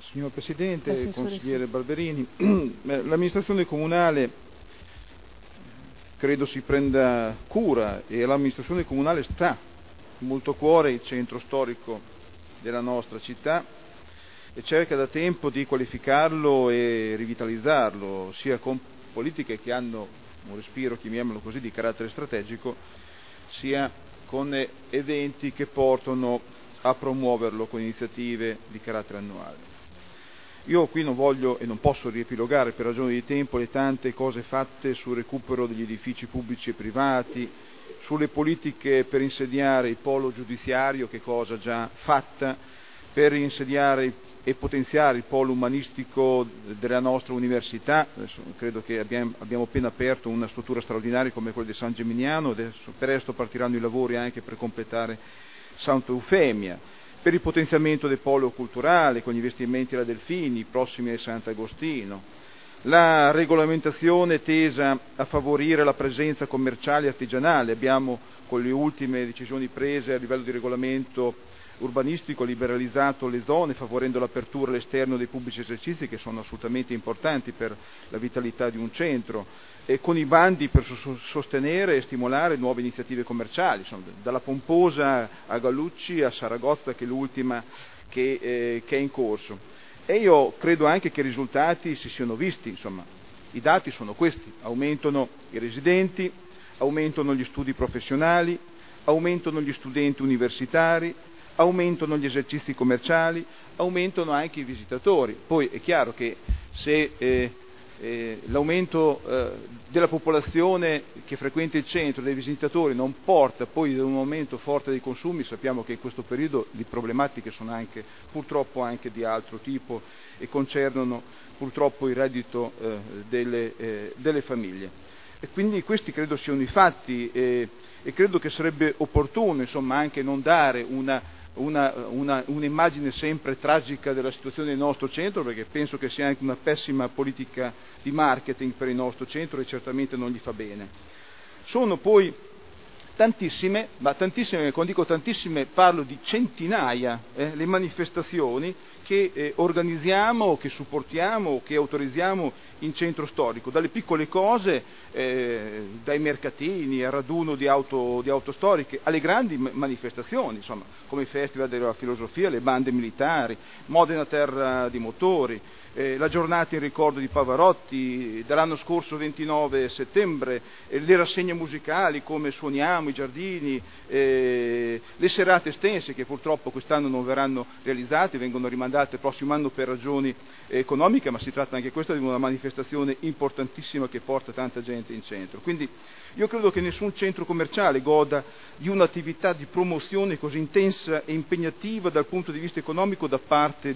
Signor Presidente, consigliere Barberini, l'amministrazione comunale credo si prenda cura e l'amministrazione comunale sta molto a cuore il centro storico della nostra città e cerca da tempo di qualificarlo e rivitalizzarlo, sia con politiche che hanno un respiro, chiamiamolo così, di carattere strategico, sia con eventi che portano a promuoverlo con iniziative di carattere annuale. Io qui non voglio e non posso riepilogare per ragioni di tempo le tante cose fatte sul recupero degli edifici pubblici e privati, sulle politiche per insediare il polo giudiziario, che cosa già fatta, per insediare e potenziare il polo umanistico della nostra università. Adesso credo che abbiamo appena aperto una struttura straordinaria come quella di San Gimignano, adesso presto partiranno i lavori anche per completare Santa Eufemia, per il potenziamento del polo culturale con gli investimenti alla Delfini, prossimi a Sant'Agostino, la regolamentazione tesa a favorire la presenza commerciale e artigianale. Abbiamo, con le ultime decisioni prese a livello di regolamento urbanistico, liberalizzato le zone, favorendo l'apertura all'esterno dei pubblici esercizi, che sono assolutamente importanti per la vitalità di un centro, e con i bandi per sostenere e stimolare nuove iniziative commerciali, insomma, dalla Pomposa a Gallucci a Saragozza, che è l'ultima che è in corso. E io credo anche che i risultati si siano visti, insomma, i dati sono questi: aumentano i residenti, aumentano gli studi professionali, aumentano gli studenti universitari, aumentano gli esercizi commerciali, aumentano anche i visitatori. Poi è chiaro che se l'aumento della popolazione che frequenta il centro, dei visitatori, non porta poi ad un aumento forte dei consumi, sappiamo che in questo periodo le problematiche sono anche purtroppo anche di altro tipo e concernono purtroppo il reddito delle famiglie. E quindi questi credo siano i fatti e credo che sarebbe opportuno, insomma, anche non dare un'immagine sempre tragica della situazione del nostro centro, perché penso che sia anche una pessima politica di marketing per il nostro centro e certamente non gli fa bene. Sono poi tantissime, quando dico tantissime parlo di centinaia, le manifestazioni che organizziamo, che supportiamo, che autorizziamo in centro storico, dalle piccole cose, dai mercatini al raduno di auto storiche, alle grandi manifestazioni, insomma, come il Festival della Filosofia, le bande militari, Modena Terra di Motori, la giornata in ricordo di Pavarotti, dall'anno scorso 29 settembre, le rassegne musicali come Suoniamo, i Giardini, le serate estense che purtroppo quest'anno non verranno realizzate, vengono rimandate il prossimo anno per ragioni economiche, ma si tratta anche questa di una manifestazione importantissima che porta tanta gente in centro. Quindi io credo che nessun centro commerciale goda di un'attività di promozione così intensa e impegnativa dal punto di vista economico da parte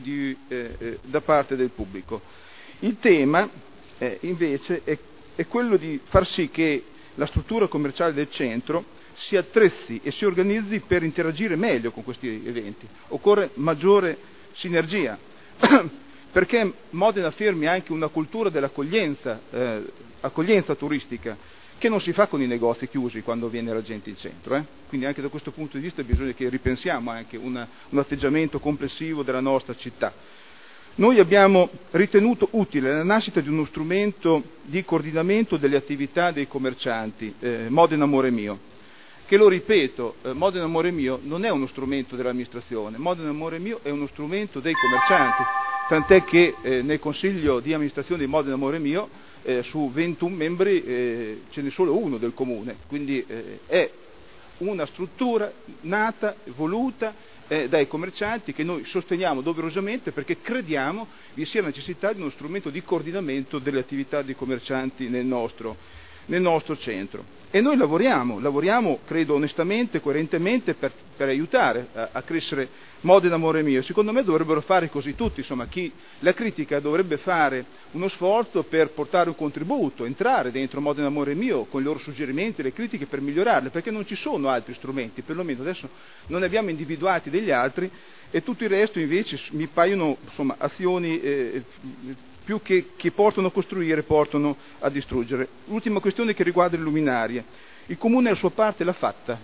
del pubblico. Il tema invece è quello di far sì che la struttura commerciale del centro si attrezzi e si organizzi per interagire meglio con questi eventi. Occorre maggiore sinergia perché Modena affermi anche una cultura dell'accoglienza turistica, che non si fa con i negozi chiusi quando viene la gente in centro. Quindi anche da questo punto di vista bisogna che ripensiamo anche un atteggiamento complessivo della nostra città. Noi abbiamo ritenuto utile la nascita di uno strumento di coordinamento delle attività dei commercianti, Modena Amore Mio, che, lo ripeto, Modena Amore Mio non è uno strumento dell'amministrazione, Modena Amore Mio è uno strumento dei commercianti, tant'è che nel consiglio di amministrazione di Modena Amore Mio su 21 membri ce n'è solo uno del comune, quindi è una struttura nata, voluta dai commercianti, che noi sosteniamo doverosamente perché crediamo vi sia necessità di uno strumento di coordinamento delle attività dei commercianti nel nostro centro. E noi lavoriamo credo onestamente, coerentemente per aiutare a crescere Modena Amore Mio. Secondo me dovrebbero fare così tutti, insomma, chi la critica dovrebbe fare uno sforzo per portare un contributo, entrare dentro Modena Amore Mio con i loro suggerimenti, le critiche per migliorarle, perché non ci sono altri strumenti, perlomeno adesso non ne abbiamo individuati degli altri, e tutto il resto invece mi paiono, insomma, azioni più che portano a costruire, portano a distruggere. L'ultima questione che riguarda le luminarie. Il Comune la sua parte l'ha fatta,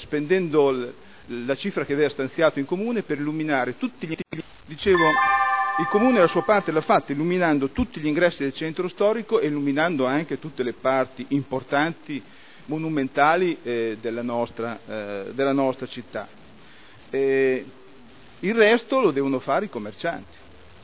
spendendo la cifra che aveva stanziato in Comune per illuminare tutti gli edifici. Dicevo, Il Comune la sua parte l'ha fatta illuminando tutti gli ingressi del centro storico e illuminando anche tutte le parti importanti, monumentali della nostra città. Il resto lo devono fare i commercianti.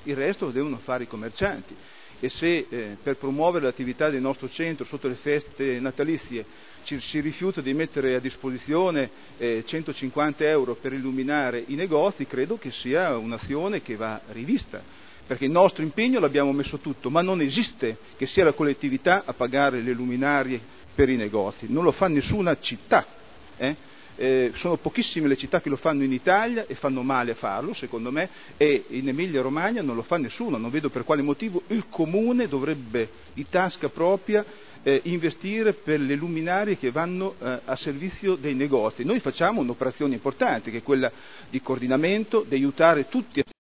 E se per promuovere l'attività del nostro centro sotto le feste natalizie si rifiuta di mettere a disposizione 150 euro per illuminare i negozi, credo che sia un'azione che va rivista, perché il nostro impegno l'abbiamo messo tutto, ma non esiste che sia la collettività a pagare le luminarie per i negozi, non lo fa nessuna città. Sono pochissime le città che lo fanno in Italia e fanno male a farlo, secondo me, e in Emilia Romagna non lo fa nessuno, non vedo per quale motivo il Comune dovrebbe di tasca propria investire per le luminarie che vanno a servizio dei negozi. Noi facciamo un'operazione importante che è quella di coordinamento, di aiutare tutti a